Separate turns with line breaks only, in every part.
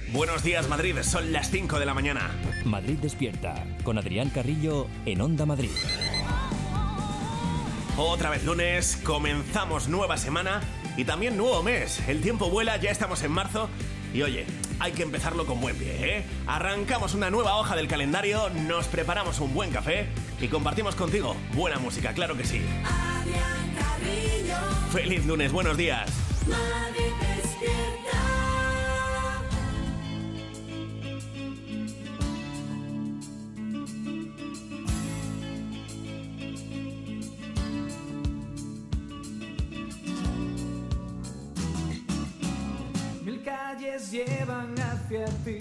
Buenos días, Madrid. Son las 5 de la mañana.
Madrid despierta, con Adrián Carrillo en Onda Madrid.
Otra vez lunes, comenzamos nueva semana y también nuevo mes. El tiempo vuela, ya estamos en marzo y oye, hay que empezarlo con buen pie, ¿eh? Arrancamos una nueva hoja del calendario, nos preparamos un buen café y compartimos contigo buena música, claro que sí.
Adrián Carrillo.
¡Feliz lunes! ¡Buenos días!
Madrid despierta.
Mil calles llevan hacia ti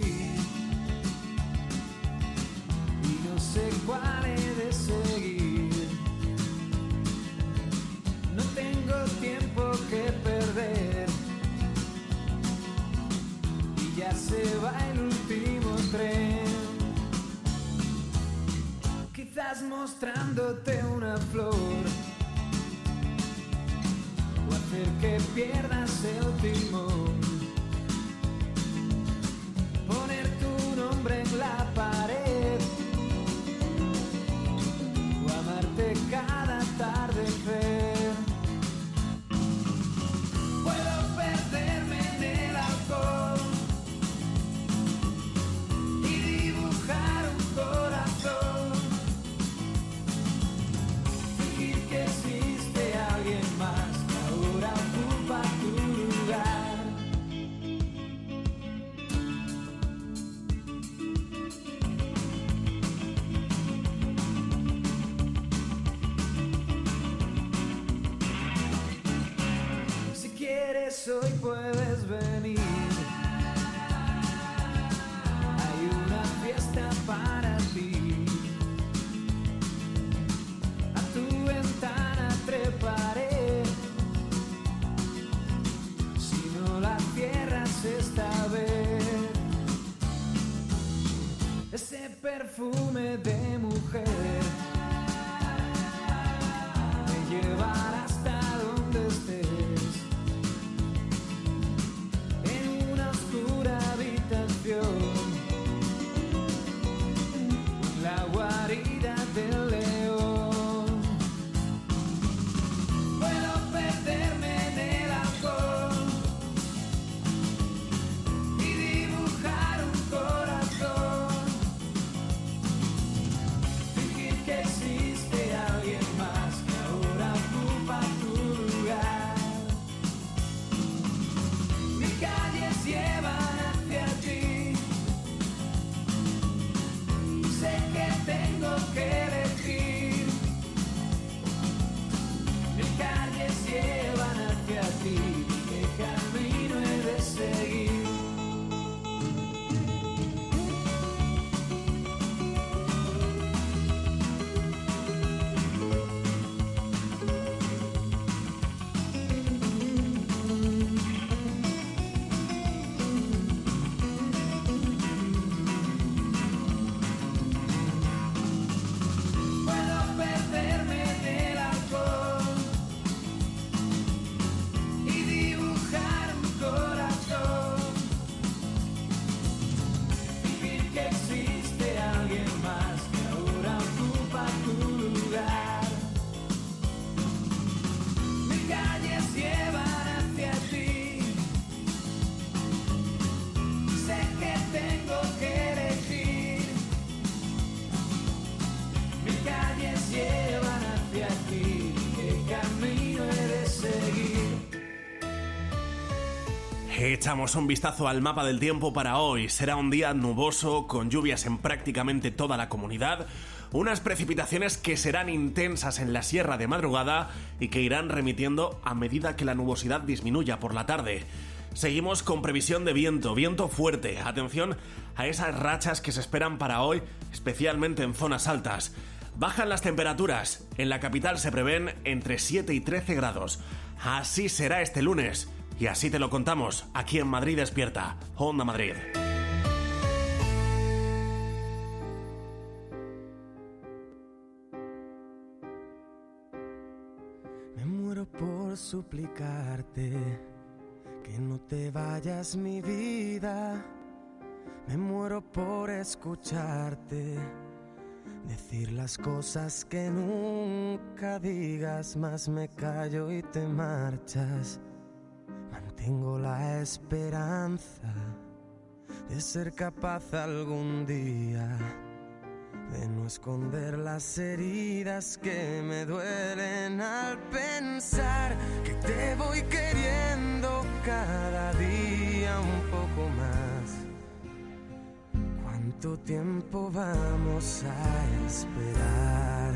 y no sé cuál he de seguir. No tengo tiempo que perder y ya se va el último tren. Quizás mostrándote una flor o hacer que pierdas el timón. Poner tu nombre en la pared o amarte cada atardecer. Puedo perderme en el alcohol y dibujar un corazón, fingir que existe alguien más que ahora ocupa tu lugar. Hoy puedes venir, hay una fiesta para ti. A tu ventana treparé, si no la cierras esta vez. Ese perfume de mujer me llevará hasta donde estés. La guarida del león. Puedo perderme en el alcohol y dibujar un corazón, fingir que existe alguien más que ahora ocupa tu lugar. Mis calles llevan hacia ti, sé que tengo que elegir. Mis calles llevan hacia ti, ¿qué camino he de seguir?
Echamos un vistazo al mapa del tiempo para hoy. Será un día nuboso, con lluvias en prácticamente toda la comunidad, unas precipitaciones que serán intensas en la sierra de madrugada y que irán remitiendo a medida que la nubosidad disminuya por la tarde. Seguimos con previsión de viento fuerte. Atención a esas rachas que se esperan para hoy, especialmente en zonas altas. Bajan las temperaturas. En la capital se prevén entre 7 y 13 grados. Así será este lunes. Y así te lo contamos, aquí en Madrid Despierta, Onda Madrid.
Me muero por suplicarte que no te vayas, mi vida. muero por escucharte decir las cosas que nunca digas, más me callo y te marchas. Mantengo la esperanza de ser capaz algún día de no esconder las heridas que me duelen al pensar que te voy queriendo cada día un poco más. ¿Cuánto tiempo vamos a esperar?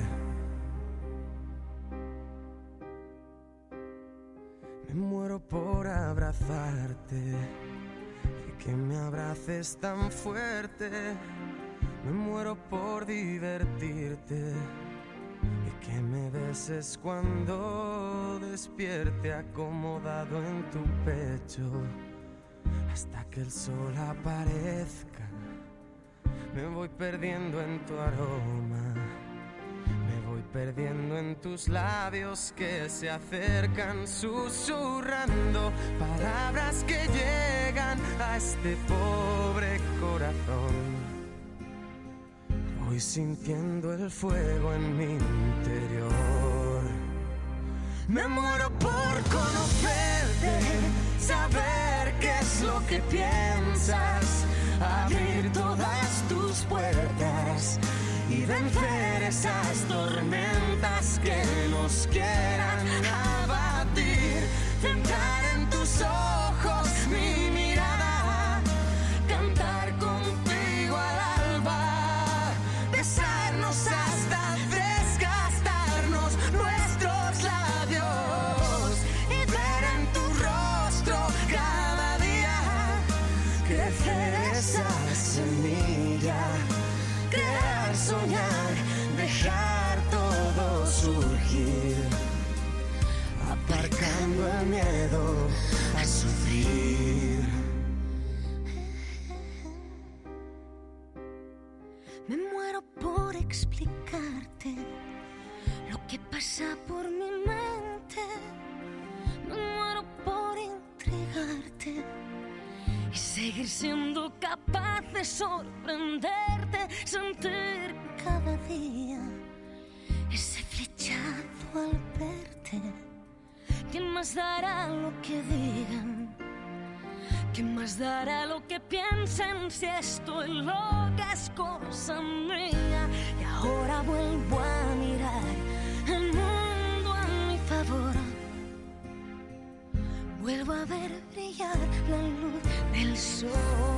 Me muero por abrazarte y que me abraces tan fuerte. Me muero por divertirte y que me beses cuando despierte acomodado en tu pecho hasta que el sol aparezca. Me voy perdiendo en tu aroma, me voy perdiendo en tus labios que se acercan susurrando palabras que llegan a este pobre corazón. Voy sintiendo el fuego en mi interior. Me muero por conocerte, saber qué es lo que piensas, abrir todas tus puertas y vencer esas tormentas que nos quieran abatir. Centrar en tus ojos mi mirada, cantar contigo al alba, besarnos hasta desgastarnos nuestros labios y ver en tu rostro cada día crecer esa semilla, crear, soñar, dejar todo surgir, aparcando el miedo a sufrir.
Me muero por explicarte lo que pasa por mi mente. Me muero por intrigarte y seguir siendo capaz de sorprenderte, sentir cada día ese flechazo al verte. ¿Quién más dará lo que digan? ¿Quién más dará lo que piensen si estoy loca es cosa mía? Y ahora vuelvo a mirar el mundo a mi favor. Vuelvo a ver brillar la luz del sol.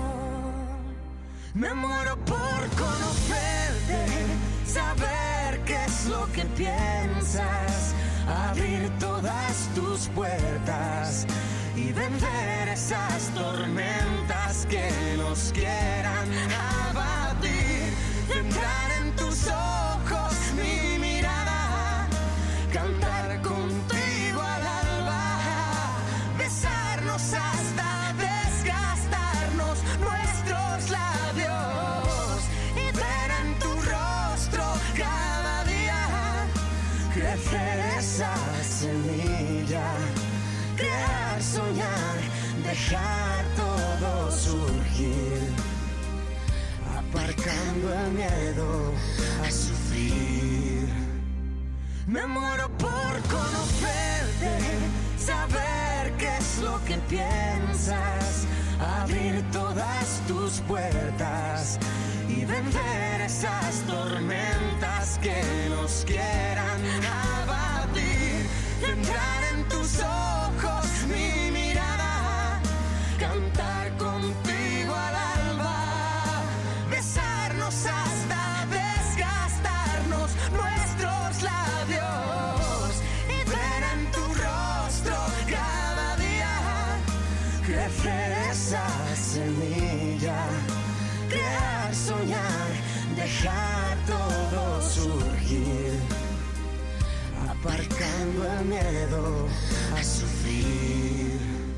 Me muero por conocerte, saber qué es lo que piensas, abrir todas tus puertas y vencer esas tormentas que nos quieran abatir. Centrar en tus ojos mi mirada, cantar contigo al alba, besarnos hasta desgastarnos nuestros labios y ver en tu rostro cada día crecer esa semilla, crear, soñar, dejar todo surgir, aparcando el miedo a sufrir. Me muero por conocerte, saber qué es lo que piensas, abrir todas tus puertas y vencer esas tormentas que nos quieran abatir. Centrar en tus ojos mi mirada, cantar contigo al alba, besarnos hasta desgastarnos nuestros labios y ver en tu rostro cada día crecer esa semilla, crear, soñar, dejar todo surgir, aparcando el miedo a sufrir.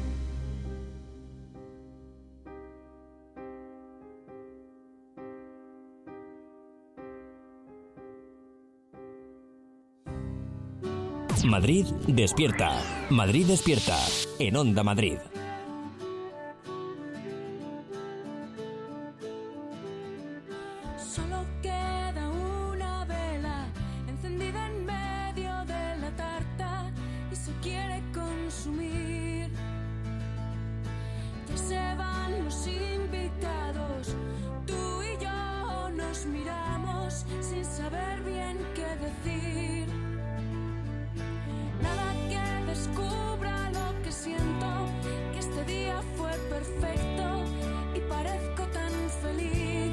Madrid despierta. Madrid despierta. En Onda Madrid.
Solo queda una vela encendida en medio de la tarta y se quiere consumir. Ya se van los invitados, tú y yo nos miramos sin saber bien qué decir. Nada que descubra lo que siento, que este día fue perfecto y parezco tan feliz.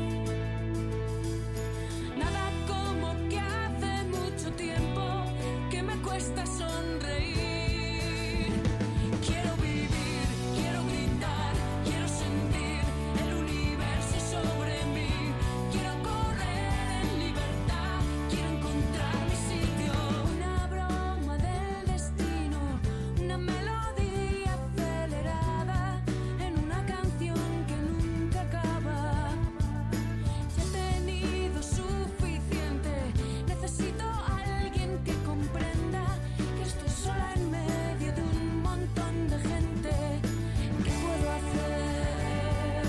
Nada como que hace mucho tiempo que me cuesta sonreír. Quiero vivir, quiero gritar, quiero sentir el universo sobre mí. Quiero correr en libertad, quiero encontrar mi sitio. Una broma del destino, una melodía acelerada en una canción que nunca acaba. Ya he tenido suficiente, necesito a alguien que comprenda que estoy sola en medio de un montón de gente. ¿Qué puedo hacer?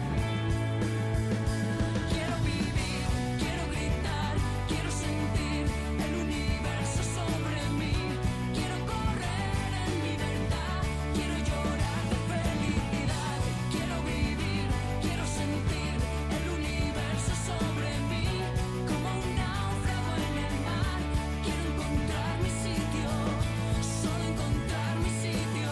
Quiero vivir, quiero gritar, quiero sentir el universo sobre mí. Quiero correr en libertad, quiero llorar de felicidad. Quiero vivir, quiero sentir el universo sobre mí. Como un náufrago en el mar, quiero encontrar mi sitio, solo encontrar mi sitio.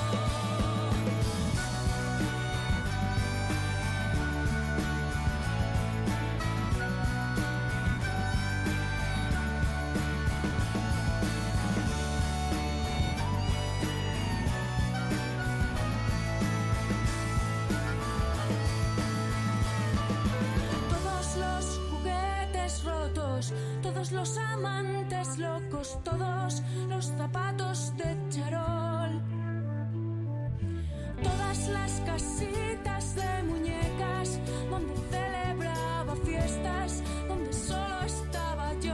Todos los juguetes rotos, todos los amantes locos, todos los zapatos de charol, todas las casitas de muñecas donde celebraba fiestas, donde solo estaba yo.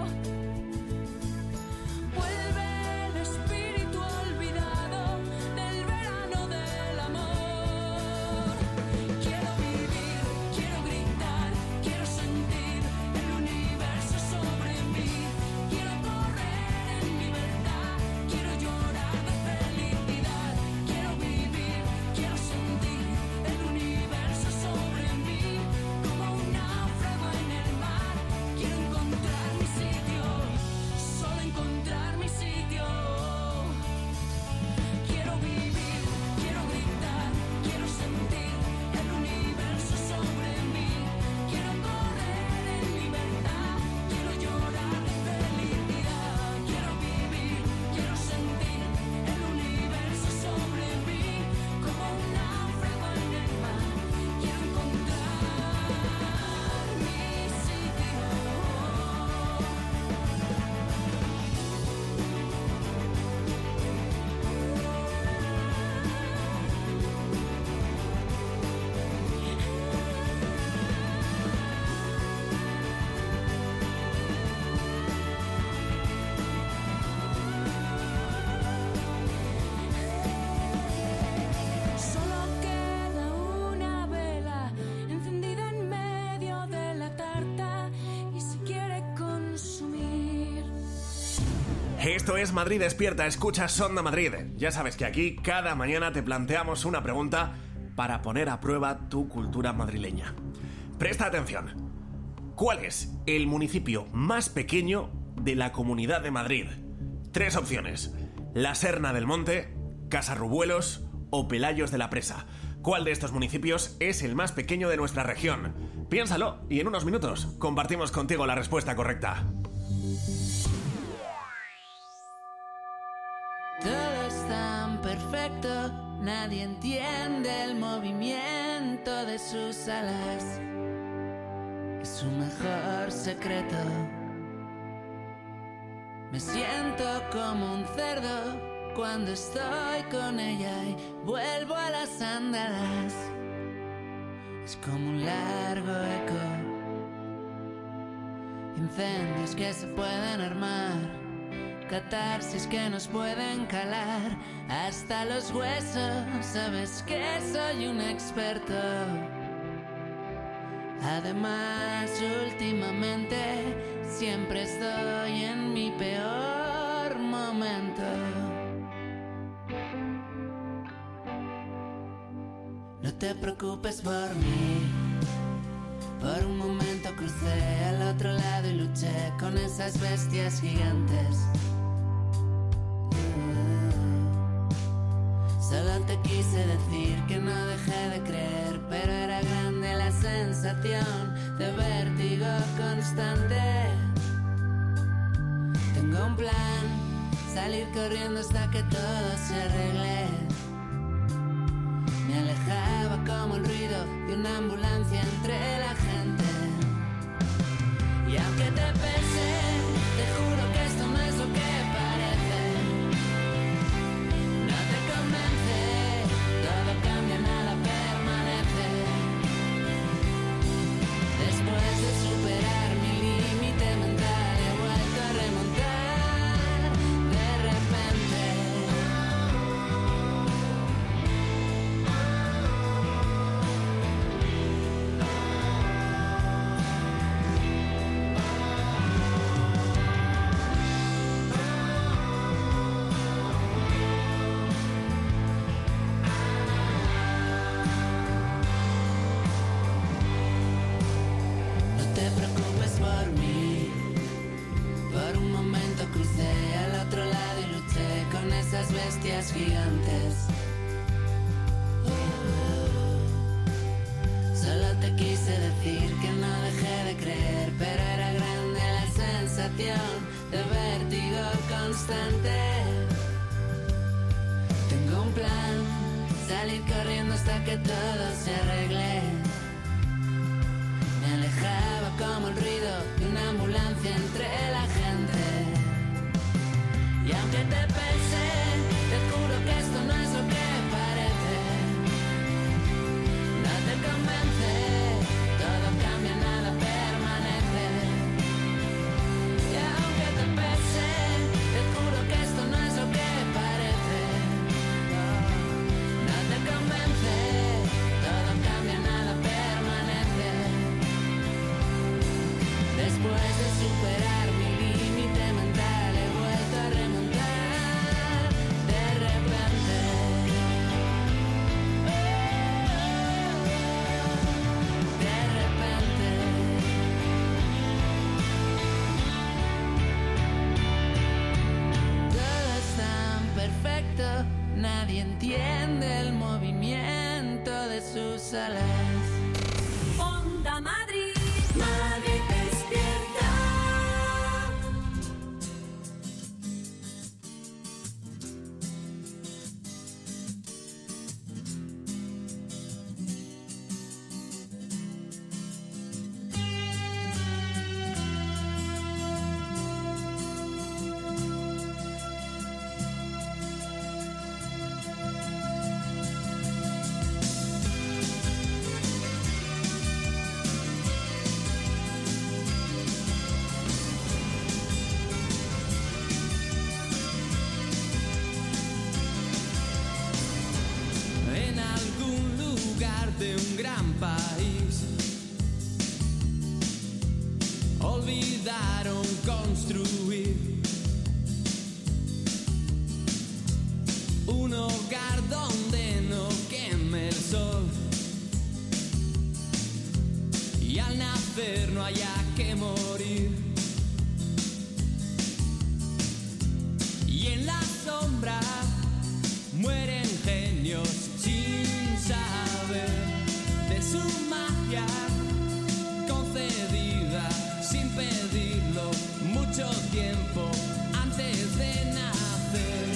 Vuelve el espíritu olvidado del verano del amor. Quiero vivir, quiero gritar, quiero sentir el universo sobre mí. Quiero correr en libertad, quiero llorar de felicidad. Quiero vivir, quiero sentir el universo sobre mí. Como un náufrago en el mar, quiero encontrar mi sitio, solo encontrar mi sitio. Quiero vivir, quiero gritar, quiero sentir el universo sobre mí. Quiero correr en libertad, quiero llorar de felicidad. Quiero vivir, quiero sentir el universo sobre mí. Como un náufrago en el mar, quiero encontrar mi sitio. Solo queda una vela encendida en medio de la tarta y se quiere consumir.
Esto es Madrid Despierta, escuchas Onda Madrid. Ya sabes que aquí cada mañana te planteamos una pregunta para poner a prueba tu cultura madrileña. Presta atención. ¿Cuál es el municipio más pequeño de la Comunidad de Madrid? 3 opciones: La Serna del Monte, Casarrubuelos o Pelayos de la Presa. ¿Cuál de estos municipios es el más pequeño de nuestra región? Piénsalo y en unos minutos compartimos contigo la respuesta correcta.
Todo es tan perfecto, nadie entiende el movimiento de sus alas. Es su mejor secreto. Me siento como un cerdo cuando estoy con ella y vuelvo a las andadas. Es como un largo eco, incendios que se pueden armar, catarsis que nos pueden calar hasta los huesos. Sabes que soy un experto Además, últimamente siempre estoy en mi peor momento. No te preocupes por mí. Por un momento crucé al otro lado y luché con esas bestias gigantes. Solo te quise decir que no dejé de creer, pero era grande la sensación de vértigo constante. Tengo un plan, salir corriendo hasta que todo se arregle. Me alejaba como el ruido de una ambulancia entre la gente. Y aunque te pese, te juro que esto no es lo que parece. No te convence, todo cambia, nada permanece. Después de superar mi límite mental, he vuelto a remontar de repente. Bestias gigantes. Solo te quise decir que no dejé de creer, pero era grande la sensación de vértigo constante. Tengo un plan, salir corriendo hasta que todo se arregle. Me alejaba como el ruido de una ambulancia entre la gente. Y aunque te pese, te juro que esto no es lo que parece. No te convence, todo cambia, nada permanece. Y aunque te pese, te juro que esto no es lo que parece. No te convence, todo cambia, nada permanece. Después de superar mi límite mental, he vuelto a remontar de repente. De repente. Todo es tan perfecto, nadie entiende el movimiento de sus alas.
Onda Madrid, Madrid despierta.
En algún lugar de un gran país olvidaron construir un hogar donde no queme el sol y al nacer no haya que morir. Y en la sombra mueren genios sin saber de su magia concedida sin pedirlo mucho tiempo antes de nacer.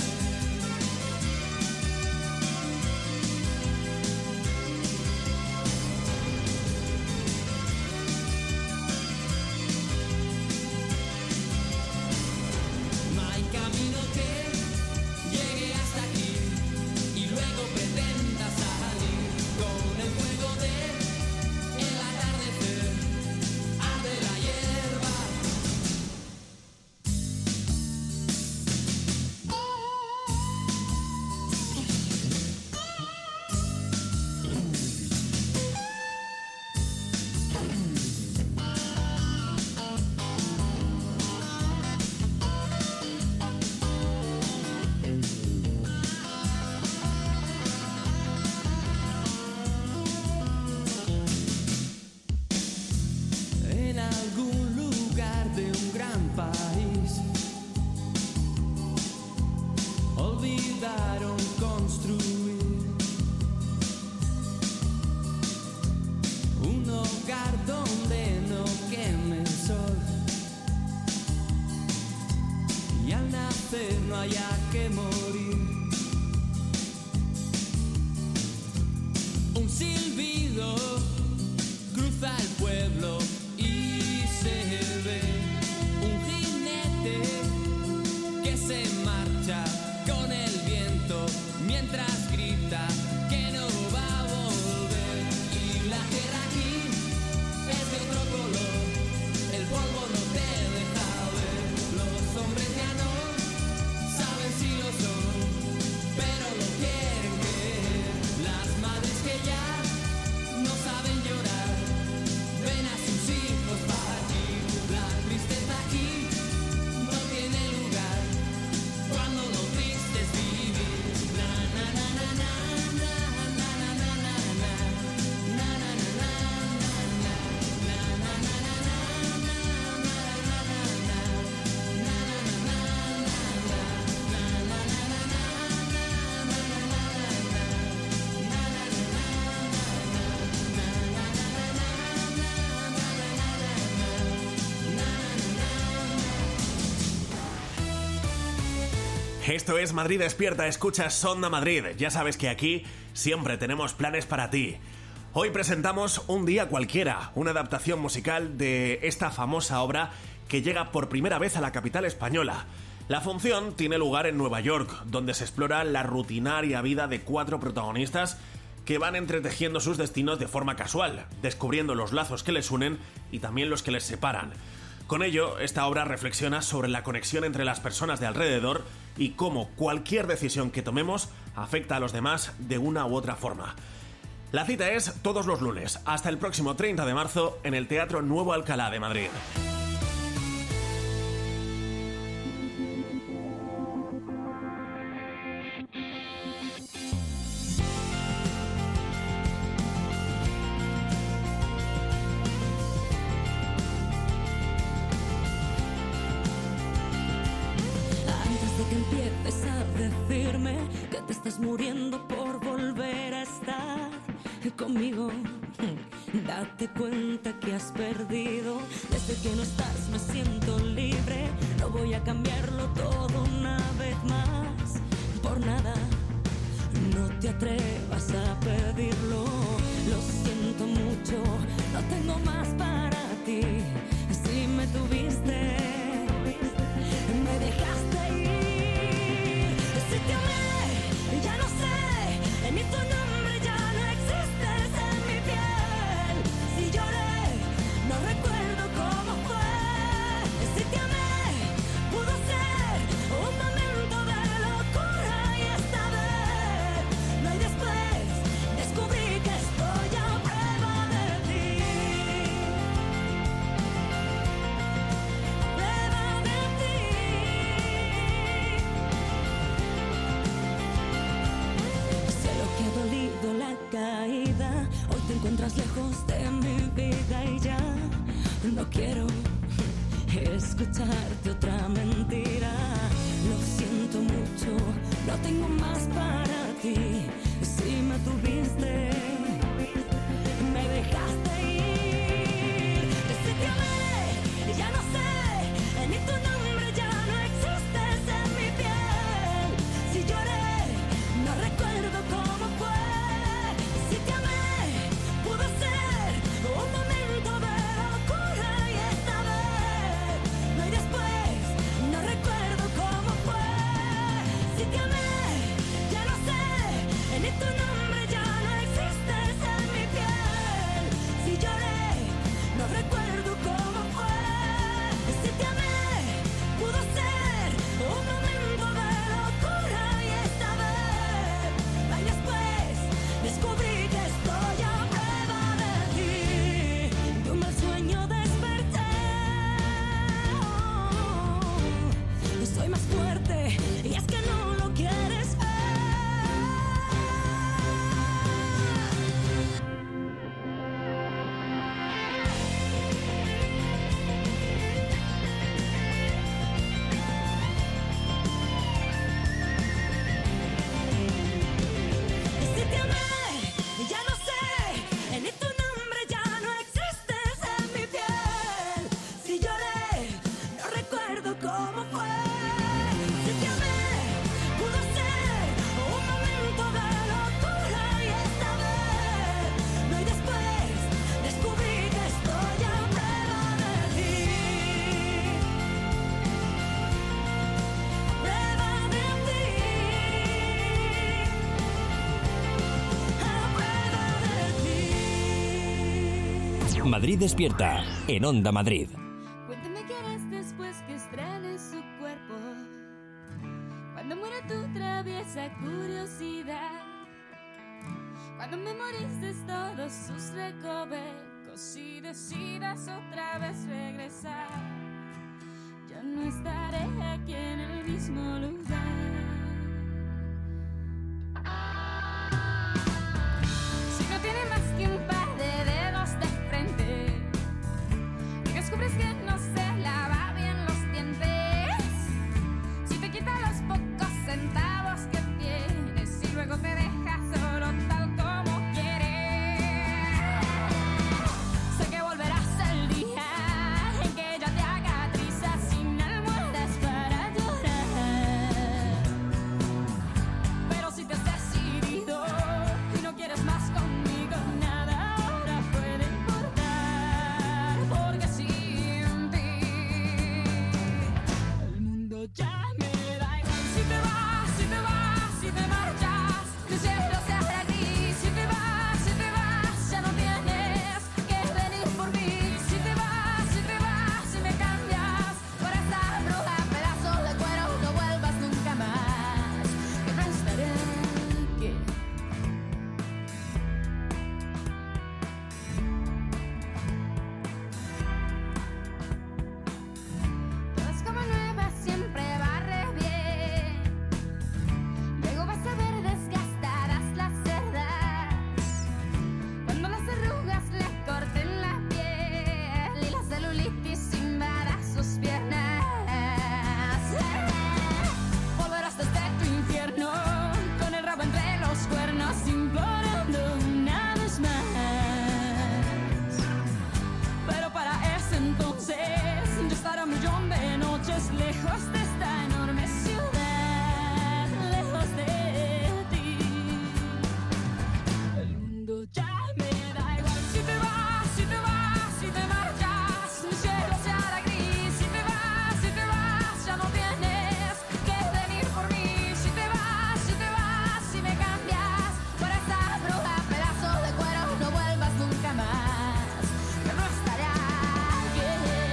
No hay camino que llegue hasta aquí y luego pretenda salir con el fuego de el haya que morir. Un silbido cruza el pueblo y se ve un jinete que se marcha con el viento mientras grita que no va a volver. Y la tierra aquí es de otro color, el polvo no te deja ver. Los hombres ya no saben si lo son, pero lo quieren ver. Las madres que ya no saben llorar ven a sus hijos partir. La tristeza aquí no tiene lugar cuando lo triste es vivir. Na na na na na na na na na na na na na na
Esto es Madrid Despierta, escuchas Sonda Madrid. Ya sabes que aquí siempre tenemos planes para ti. Hoy presentamos Un día cualquiera, una adaptación musical de esta famosa obra que llega por primera vez a la capital española. La función tiene lugar en Nueva York, donde se explora la rutinaria vida de 4 protagonistas que van entretejiendo sus destinos de forma casual, descubriendo los lazos que les unen y también los que les separan. Con ello, esta obra reflexiona sobre la conexión entre las personas de alrededor y cómo cualquier decisión que tomemos afecta a los demás de una u otra forma. La cita es todos los lunes, hasta el próximo 30 de marzo, en el Teatro Nuevo Alcalá de Madrid.
Que empieces a decirme que te estás muriendo por volver a estar conmigo. Date cuenta que has perdido. Desde que no estás me siento libre. No voy a cambiarlo todo una vez más. Por nada, no te atrevas a pedirlo. Lo siento mucho, no tengo más para ti. Si me tuviste, me dejaste ir. Si te amé, ya no sé, ni tu nombre ya no existes en mi piel. Si lloré, no recuerdo cómo fue. Si te amé, pudo ser un momento de locura y esta vez no hay después. Descubrí que estoy a prueba de ti. Prueba de ti. Sé lo que ha dolido la caída. Hoy te encuentras lejos de mi vida y ya no quiero escucharte otra mentira. Lo siento mucho, no tengo más para ti. Si me tuviste, me dejaste ir. Si te amé, ya no sé, ni tu nombre ya no existes en mi piel. Si lloré, no recuerdo cómo fue. Si te amé, pudo ser un momento de locura y esta vez no hay después. No recuerdo cómo fue. Si te amé, ya no sé, ni tu nombre ya no existe
Madrid Despierta, en Onda Madrid.
Cuéntame qué harás después que estrenes su cuerpo. Cuando muera tu traviesa curiosidad. Cuando memorices todos sus recovecos y decidas otra vez regresar. Ya no estaré aquí en el mismo lugar. Si no tiene más que un par de dedos de frente y descubres que no se lava bien los dientes, si te quita los pocos centavos que tienes y luego te deja solo tal como quieres, sé que volverás el día en que ella te haga trizas sin almohadas para llorar. Pero si te has decidido y no quieres más conmigo, nada ahora puede importar, porque sin ti el mundo ya me da igual. Si te vas, si te vas, si te marchas, que el cielo se hará gris. Si te vas, ya no tienes que venir por mí. Si te vas, si me cambias por esa bruja, pedazo de cuero, no vuelvas nunca más, que no estaré aquí. Todo es como nueva, siempre barre bien. Luego vas a ver desgastadas las cerdas, cuando las arrugas le corten la piel y la celulitis invada sus piernas. Volverás desde tu infierno con el rabo entre los cuernos, implorando una vez más. Pero para ese entonces yo estaré un millón de noches lejos de esta enorme ciudad, lejos de ti. El mundo ya me da igual. Si te vas, si te vas, si te marchas, mi cielo se hará gris. Si te vas, ya no tienes que venir por mí. Si te vas, si me cambias por esa bruja, pedazo de cuero, no vuelvas nunca más, que no estaré aquí.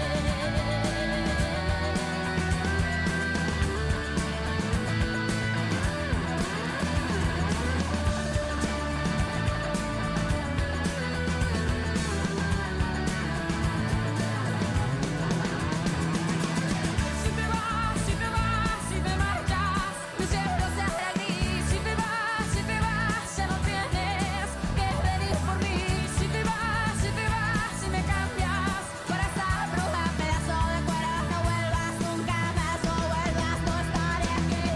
Si te vas, si te marchas, mi cielo se hará gris. Si te vas, ya no tienes que venir por mí. Si te vas, si me cambias por esa bruja, pedazo de cuero, no vuelvas nunca más, no vuelvas, no estaré aquí.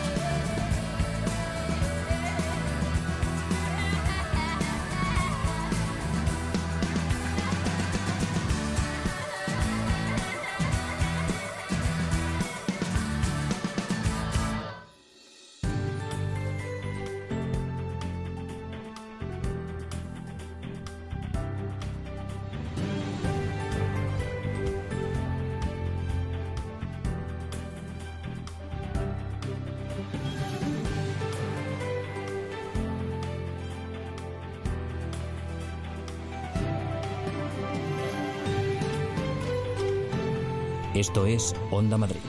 Esto es Onda Madrid.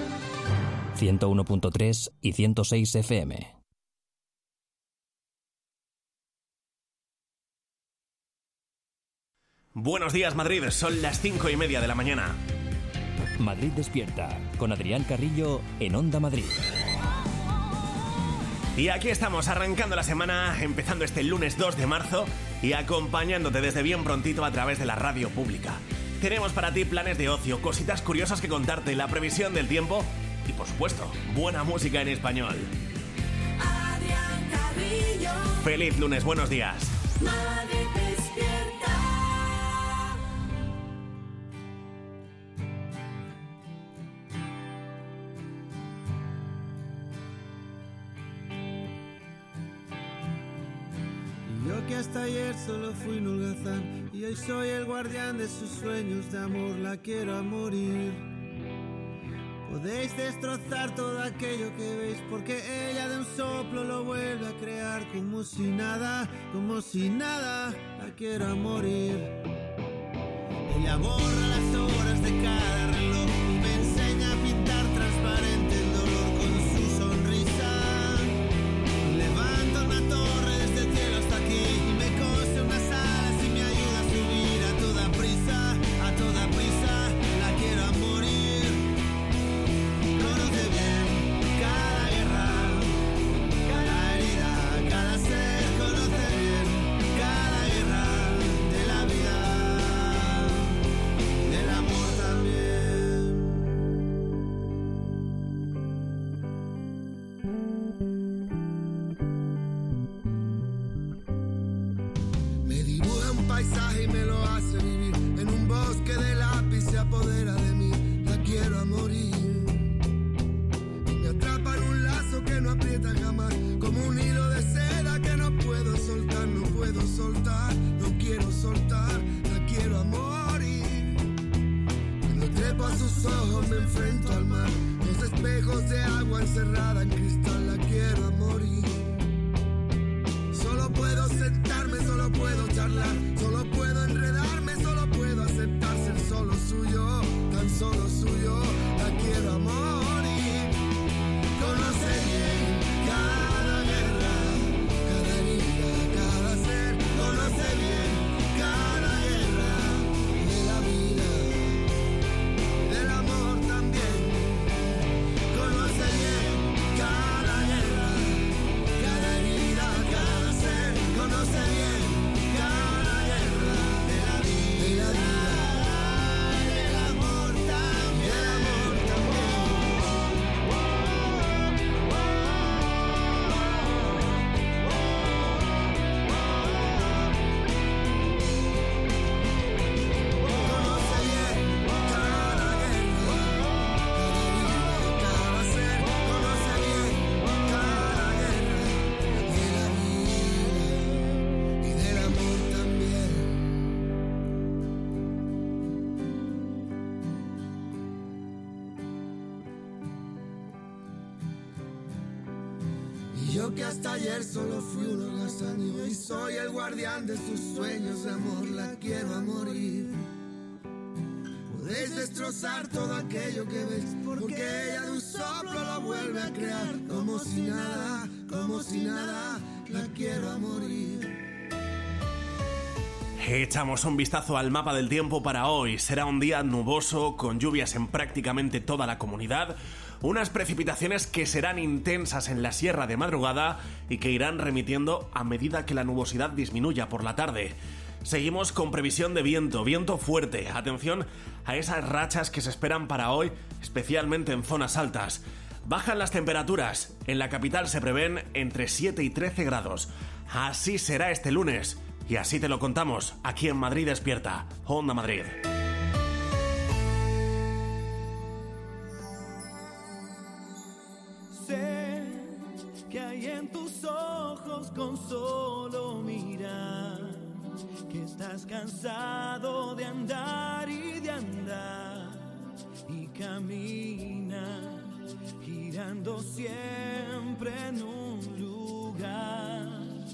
101.3 y 106 FM.
Buenos días, Madrid. Son las 5:30 de la mañana.
Madrid Despierta, con Adrián Carrillo, en Onda Madrid.
Y aquí estamos, arrancando la semana, empezando este lunes 2 de marzo y acompañándote desde bien prontito a través de la radio pública. Tenemos para ti planes de ocio, cositas curiosas que contarte, la previsión del tiempo y, por supuesto, buena música en español.
Adrián Carrillo.
¡Feliz lunes! ¡Buenos días!
Madrid despierta.
Yo que hasta ayer solo fui un holgazán y hoy soy el guardián de sus sueños de amor, la quiero a morir. Podéis destrozar todo aquello que veis porque ella de un soplo lo vuelve a crear como si nada, la quiero a morir. ella borra las horas de cada reloj y me enseña a pintar transparente el dolor con su sonrisa. Levanta una torre desde el cielo hasta aquí y me cose unas alas y me ayuda a subir a toda prisa, la quiero a morir. Conoce bien cada guerra, cada herida, cada ser, conoce bien cada guerra de la vida, del amor también. Me dibuja un paisaje y me lo hace vivir. En un bosque de lápiz se apodera de mí. La quiero a morir. Y me atrapa en un lazo que no aprieta jamás. Como un hilo de seda que no puedo soltar, no puedo soltar, no quiero soltar. La quiero a morir. Cuando trepo a sus ojos me enfrento al mar. Los espejos de agua encerrada en cristal. La quiero a morir. Solo puedo sentarme, solo puedo charlar, solo puedo enredarme, solo puedo aceptar ser solo suyo, tan solo suyo. La quiero a morir. Conoce bien cada guerra, cada herida, cada ser. Conoce bien cada guerra de la vida, del amor también. Conoce bien cada guerra, cada herida, cada ser. Conoce bien cada guerra de la vida, del amor también, del amor también. Conoce bien cada guerra, cada herida, cada ser. Conoce bien cada guerra de la vida y del amor también. Y yo que hasta ayer solo fui un holgazán y hoy soy el guardián de sus sueños de amor. La quiero a morir. Podéis destrozar todo aquello que veis, porque ella de un soplo lo vuelve a crear. Como si nada, la quiero a morir.
Echamos un vistazo al mapa del tiempo para hoy. Será un día nuboso, con lluvias en prácticamente toda la comunidad, unas precipitaciones que serán intensas en la sierra de madrugada y que irán remitiendo a medida que la nubosidad disminuya por la tarde. Seguimos con previsión de viento fuerte. Atención a esas rachas que se esperan para hoy, especialmente en zonas altas. Bajan las temperaturas. En la capital se prevén entre 7 y 13 grados. Así será este lunes. Y así te lo contamos aquí en Madrid Despierta, Onda Madrid.
Sé que hay en tus ojos con solo mirar, que estás cansado de andar y de andar, y caminas girando siempre en un lugar.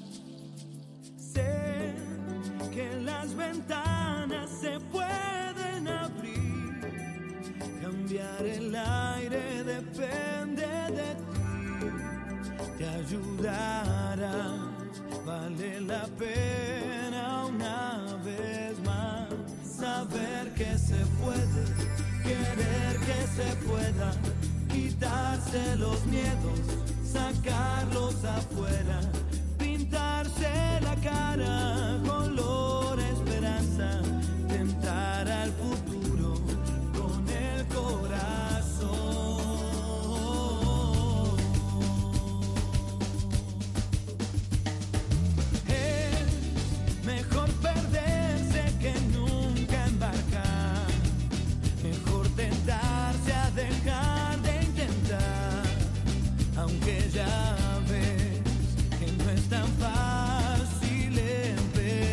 Sé que las ventanas se pueden abrir, cambiar el aire depende de ti, te ayudará, vale la pena una vez más, saber que se puede, querer que se pueda, quitarse los miedos, sacarlos afuera, pintarse la cara, color esperanza, tentar al futuro con el corazón. Es mejor perderse que nunca embarcar, mejor tentarse a dejar de intentar, aunque ya ves que no es tan fácil empezar.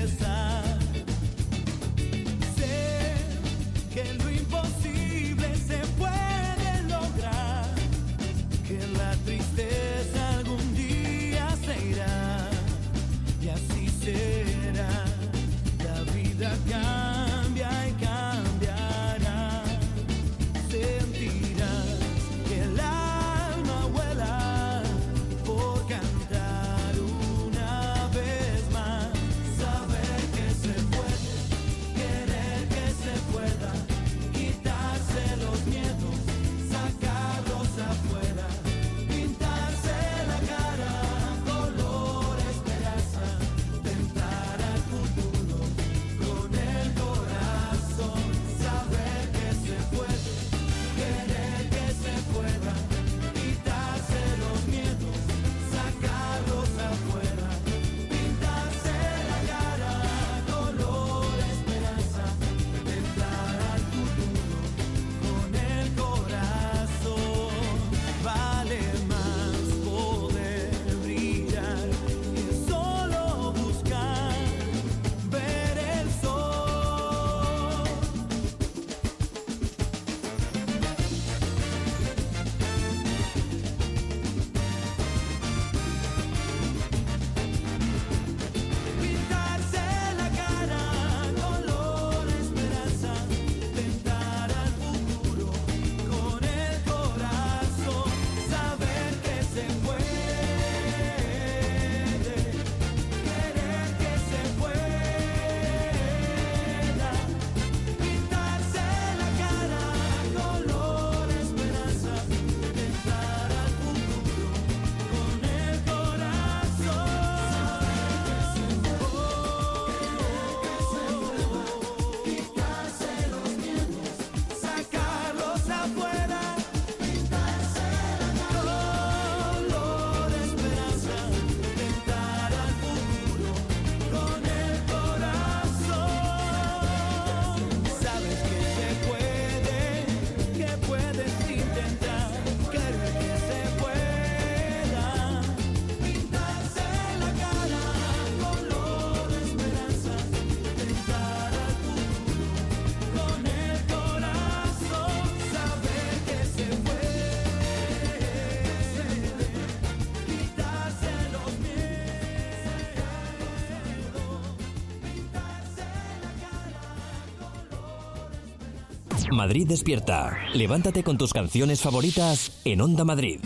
Madrid despierta. Levántate con tus canciones favoritas en Onda Madrid.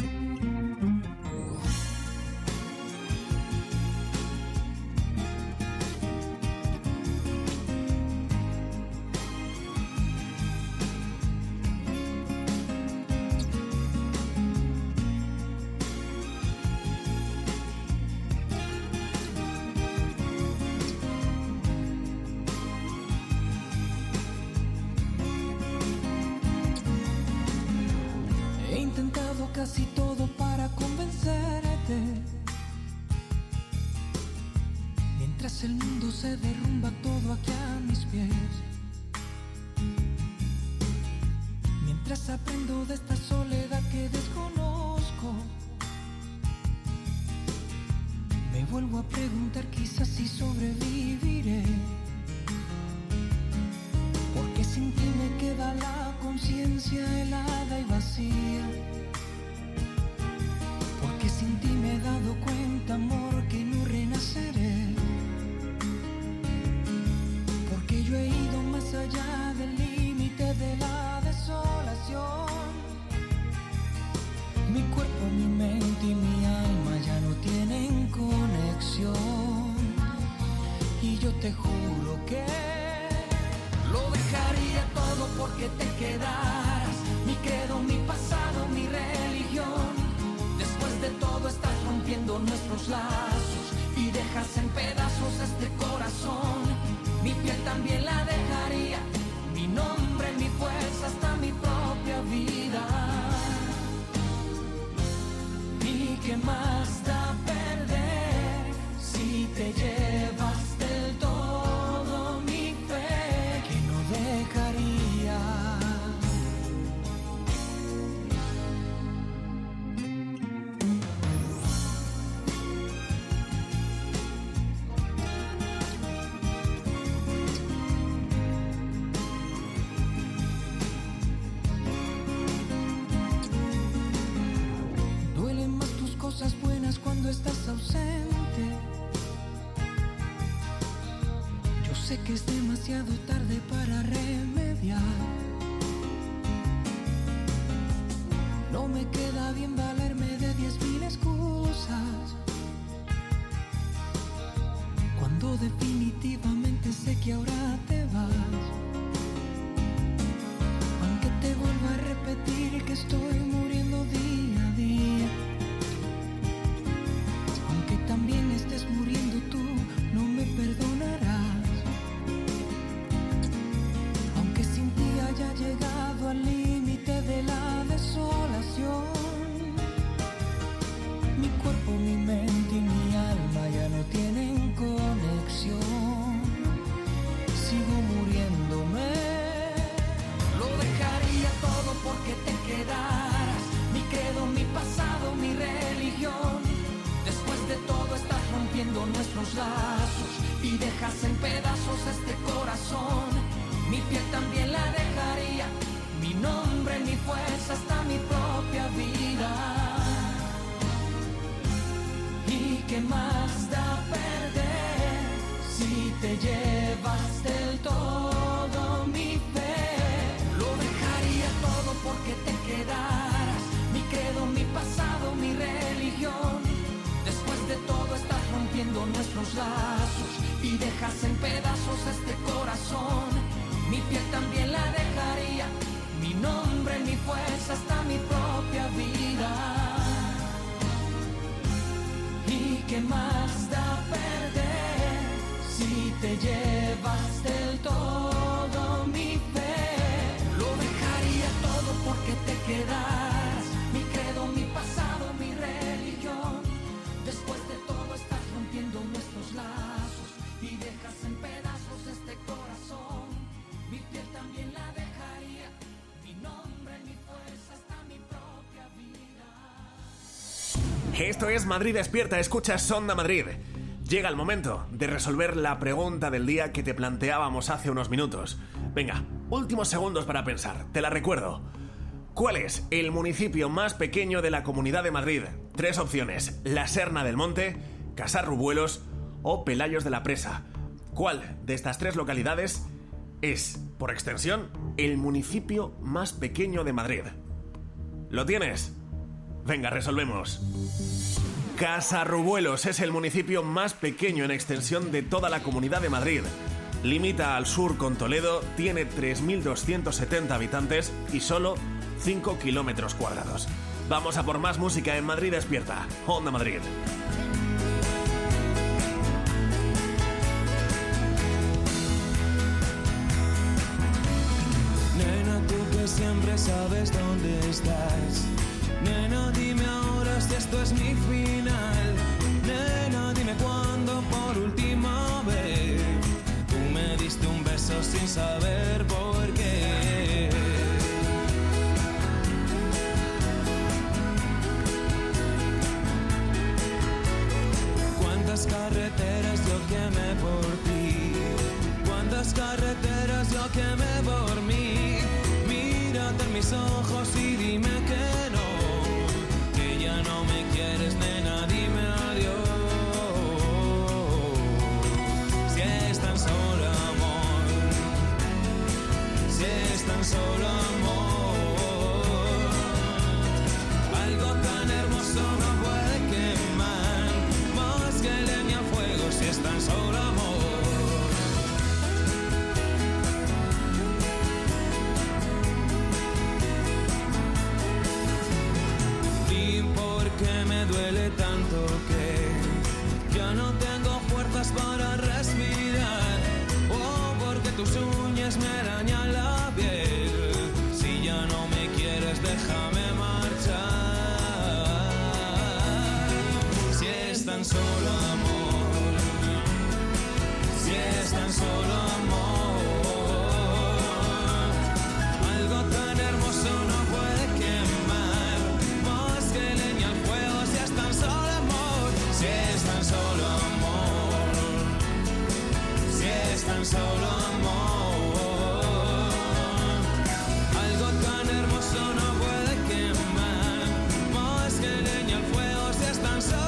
He intentado casi todo para convencerte. Mientras el mundo se derrumba todo aquí a mis pies. Mientras aprendo de esta soledad que desconozco. Me vuelvo a preguntar quizás si sobreviviré. Porque sin ti me queda la conciencia helada y vacía. Porque sin ti me he dado cuenta, amor, que no renaceré. Porque yo he ido más allá del límite de la desolación. Mi cuerpo, mi mente y mi alma ya no tienen conexión. Y yo te juro que lo dejaría todo porque te quedaras. Mi credo, mi pasado, mi religión. Después de todo estás rompiendo nuestros lazos y dejas en pedazos este corazón. Mi piel también la dejaría, mi nombre, mi fuerza, hasta mi propia vida. ¿Y qué más da perder si te llevas del todo mi fe que no dejaría? Duelen más tus cosas buenas cuando estás ausente. Yo sé que es demasiado tarde para remediar. No me queda bien valerme de 10,000 excusas, cuando definitivamente sé que ahora te vas. Aunque te vuelva a repetir que estoy muriendo día a día. Aunque también estés muriendo tú, no me perdonarás. Aunque sin ti haya llegado al límite de la desolación. Mi cuerpo, mi mente y mi alma ya no tienen conexión. Sigo muriéndome. Lo dejaría todo porque te quedaras. Mi credo, mi pasado, mi religión. Después de todo estás rompiendo nuestros lazos y dejas en pedazos este corazón. Mi piel también la dejaría, mi nombre, mi fuerza, hasta mi propia vida. ¿Y qué más da perder si te llevas del todo mi fe? Lo dejaría todo porque te quedaras. Mi credo, mi pasado, mi religión. Después de todo estás rompiendo nuestros lazos y dejas en pedazos este corazón. Mi piel también la dejaría, mi nombre, mi fuerza, hasta mi propia vida. ¿Y qué más da perder si te llevas del todo mi fe? Lo dejaría todo porque te quedaras. Mi credo, mi pasado, mi religión. Después de todo estás rompiendo nuestros lazos y dejas en pedazos este corazón. Mi piel también la dejaría, mi nombre, mi fuerza, hasta mi propia vida.
Esto es Madrid Despierta, escuchas Onda Madrid. Llega el momento de resolver la pregunta del día que te planteábamos hace unos minutos. Venga, últimos segundos para pensar, te la recuerdo. ¿Cuál es el municipio más pequeño de la Comunidad de Madrid? 3 opciones: La Serna del Monte, Casarrubuelos o Pelayos de la Presa. ¿Cuál de estas 3 localidades Es, por extensión, el municipio más pequeño de Madrid. ¿Lo tienes? Venga, resolvemos. Casarrubuelos es el municipio más pequeño en extensión de toda la Comunidad de Madrid. Limita al sur con Toledo, tiene 3.270 habitantes y solo 5 kilómetros cuadrados. Vamos a por más música en Madrid Despierta. Onda Madrid.
Nena, tú que siempre sabes dónde estás. Nena, dime ahora si esto es mi final. Nena, dime cuándo por última vez tú me diste un beso sin saber por qué. Cuántas carreteras yo quemé por ti, cuántas carreteras yo quemé por mí. Mírate en mis ojos y dime que no, que ya no me quieres, nena, dime adiós. Si es tan solo amor, si es tan solo amor, algo tan hermoso no puede quemar más que leña al fuego. Si es tan solo amor. Que me duele tanto que ya no tengo fuerzas para respirar. Oh, porque tus uñas me dañan la piel. Si ya no me quieres, déjame marchar. Si es tan solo amor, si es tan solo amor, algo tan hermoso no puede quemar más que leña al fuego. Si es tan solo amor, si es tan solo amor, si es tan solo amor, algo tan hermoso no puede quemar más que leña al fuego. Si es tan solo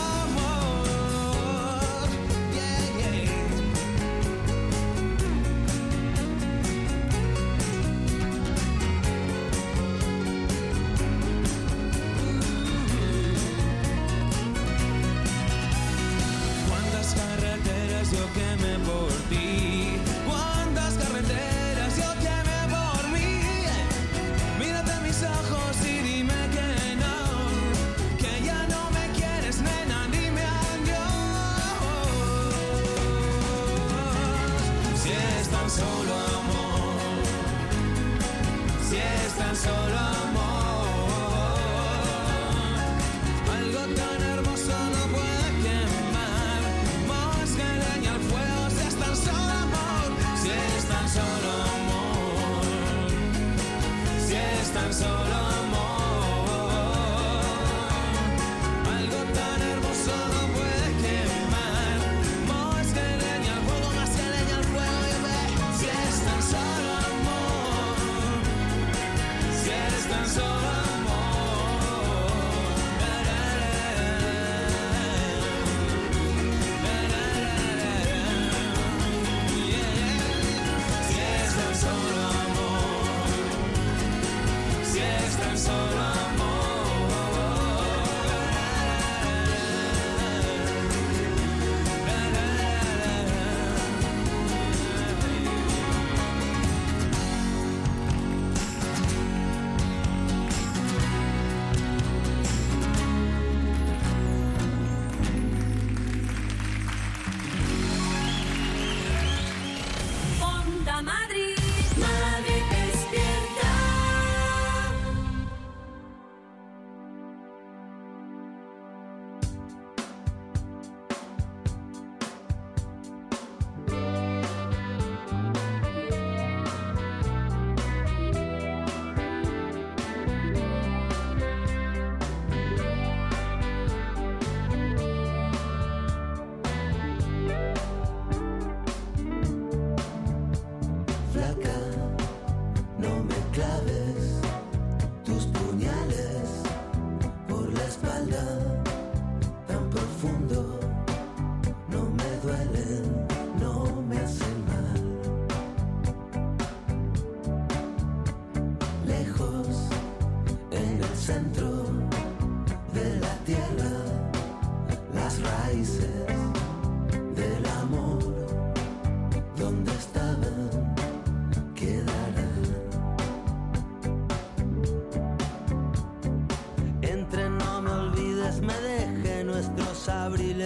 amor, yeah, yeah. Cuántas carreteras yo quemé por ti, cuántas carreteras yo quemé por mí. Mírate en mis ojos y dime que no, que ya no me quieres, nena, dime adiós. Si es tan solo amor, si es tan solo amor, algo tan hermoso no puede quemar más que leña al fuego. Si es tan solo amor, si es tan solo amor, si es tan solo amor, algo tan hermoso no puede quemar más que leña al fuego, más que leña al fuego. Si es tan solo amor, si es tan solo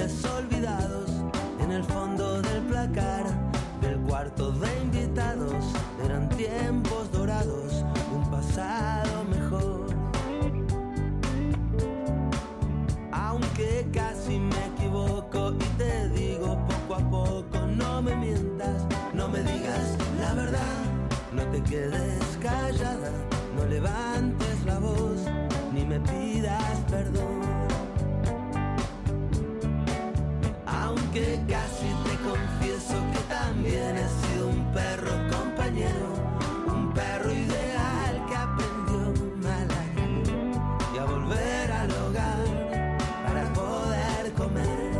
perfumes olvidados en el fondo del placar del cuarto de invitados. Eran tiempos dorados, un pasado mejor. Aunque casi me equivoco y te digo poco a poco, no me mientas, no me digas la verdad, no te quedes callada, no levantes la voz, ni me pidas perdón. Aunque casi te confieso que también he sido un perro compañero, un perro ideal que aprendió a ladrar y a volver al hogar para poder comer.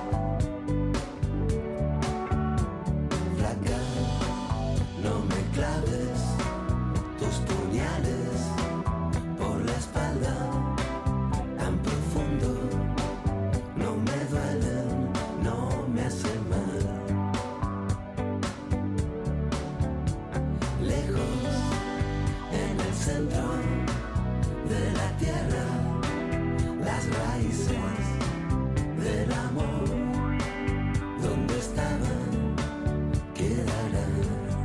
Flaca, no me claves tus puñales por la espalda tan profundo, no me duelen, no me hacen mal. Lejos, en el centro de la tierra, las raíces del amor, donde estaban, quedarán.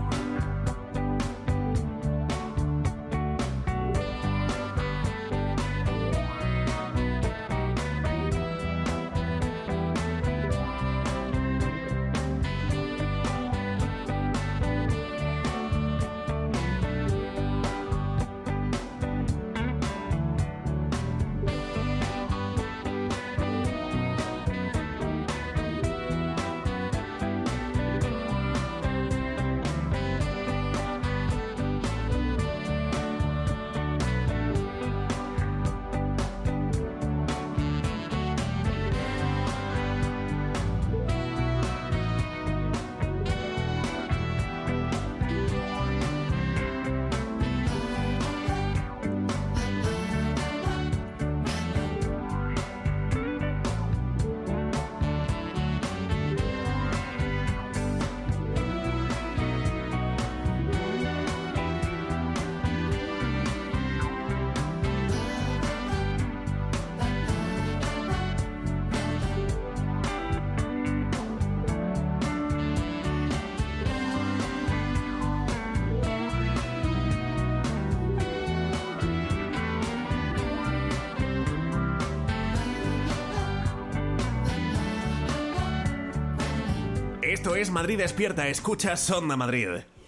Esto es Madrid Despierta, escuchas Onda Madrid.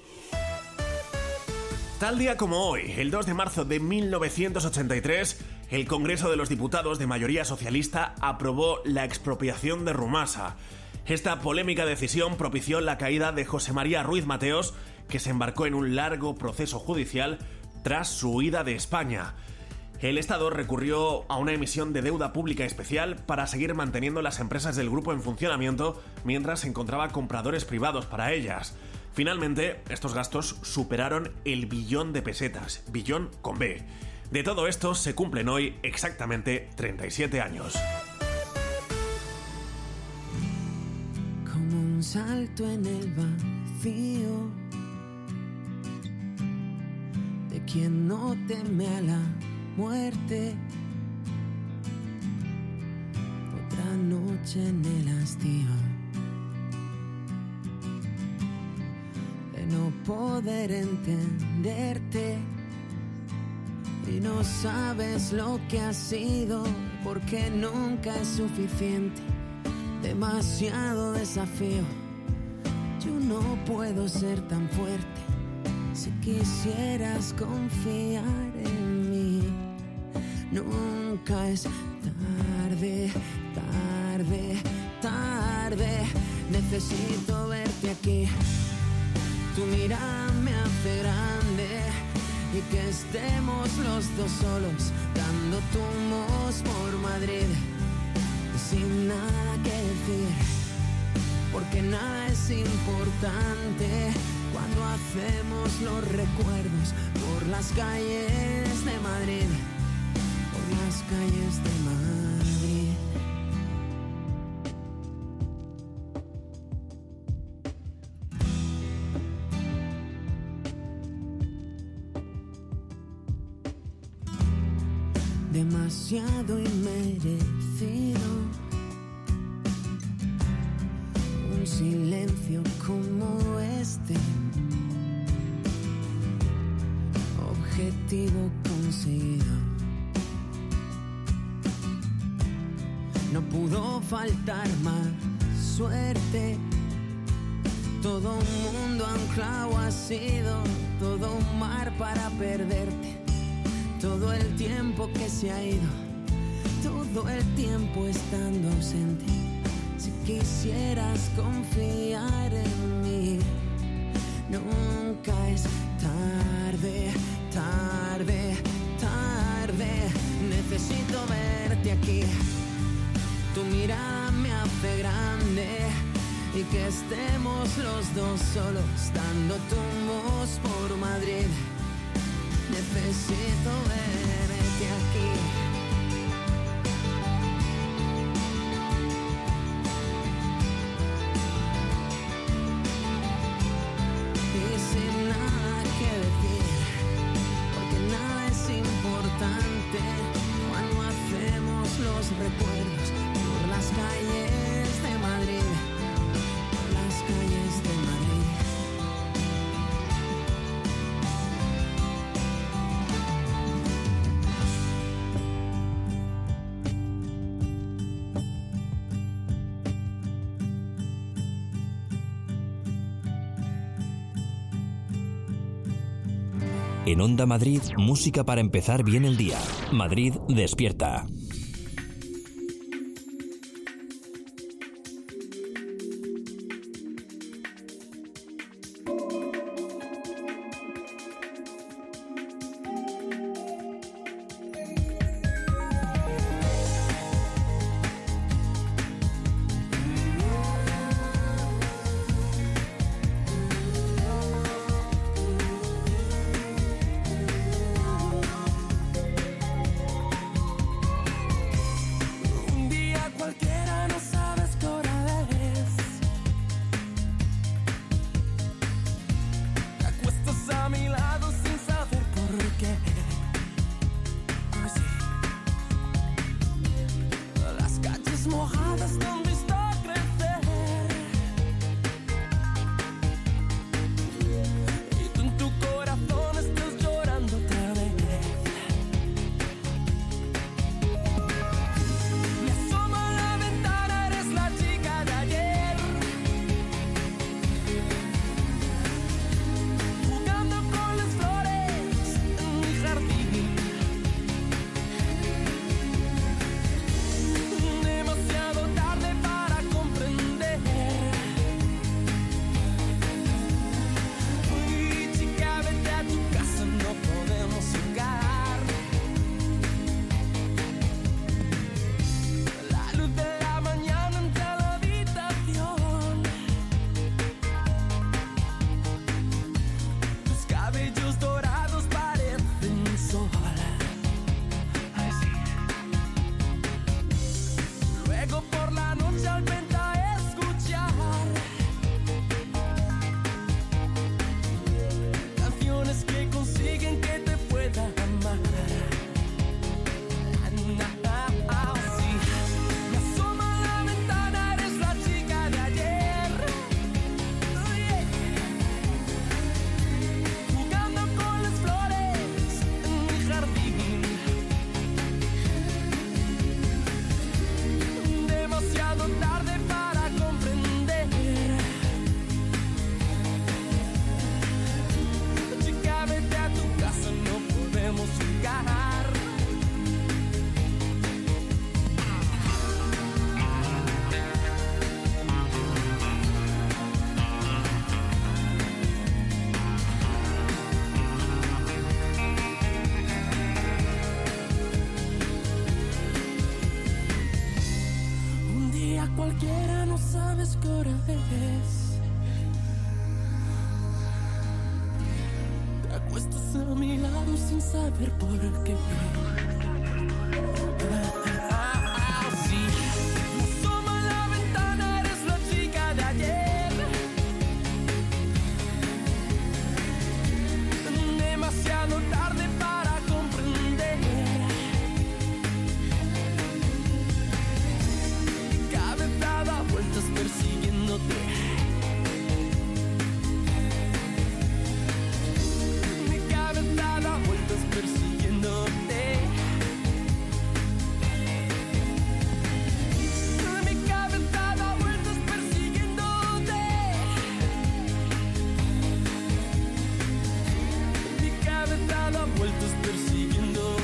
Tal día como hoy, el 2 de marzo de 1983, el Congreso de los Diputados de mayoría socialista aprobó la expropiación de Rumasa. Esta polémica decisión propició la caída de José María Ruiz Mateos, que se embarcó en un largo proceso judicial tras su huida de España. El Estado recurrió a una emisión de deuda pública especial para seguir manteniendo las empresas del grupo en funcionamiento mientras encontraba compradores privados para ellas. Finalmente, estos gastos superaron el billón de pesetas, billón con B. De todo esto se cumplen hoy exactamente 37 años.
Como un salto en el vacío de quien no teme a la muerte, otra noche en el hastío de no poder entenderte y no sabes lo que has sido, porque nunca es suficiente, demasiado desafío. Yo no puedo ser tan fuerte si quisieras confiar en mí. Nunca es tarde, tarde, tarde. Necesito verte aquí. Tu mirada me hace grande y que estemos los dos solos dando tumbos por Madrid sin nada que decir, porque nada es importante cuando hacemos los recuerdos por las calles de Madrid. Las calles de Madrid. Demasiado inmerecido un silencio como este. Objetivo conseguido. No pudo faltar más suerte. Todo un mundo anclado ha sido, todo un mar para perderte. Todo el tiempo que se ha ido, todo el tiempo estando ausente. Si quisieras confiar en mí, nunca es tarde, tarde, tarde. Necesito verte aquí. Tu mirada me hace grande y que estemos los dos solos dando tumbos por Madrid. Necesito verte aquí. Y sin nada que decir, porque nada es importante cuando hacemos los recuerdos por las calles de Madrid, por las calles de Madrid.
En Onda Madrid, música para empezar bien el día. Madrid despierta.
Cualquiera no sabes qué hora es. Te acuestas a mi lado sin saber por qué. Sí. Me asomo a la ventana, eres la chica de ayer. Demasiado tarde para comprender. Cabeza da vueltas persiguiéndote.
vueltos persiguiendo.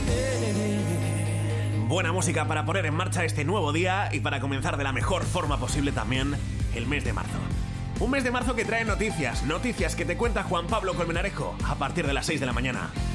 Buena música para poner en marcha este nuevo día y para comenzar de la mejor forma posible también el mes de marzo. Un mes de marzo que trae noticias que te cuenta Juan Pablo Colmenarejo a partir de las 6 de la mañana.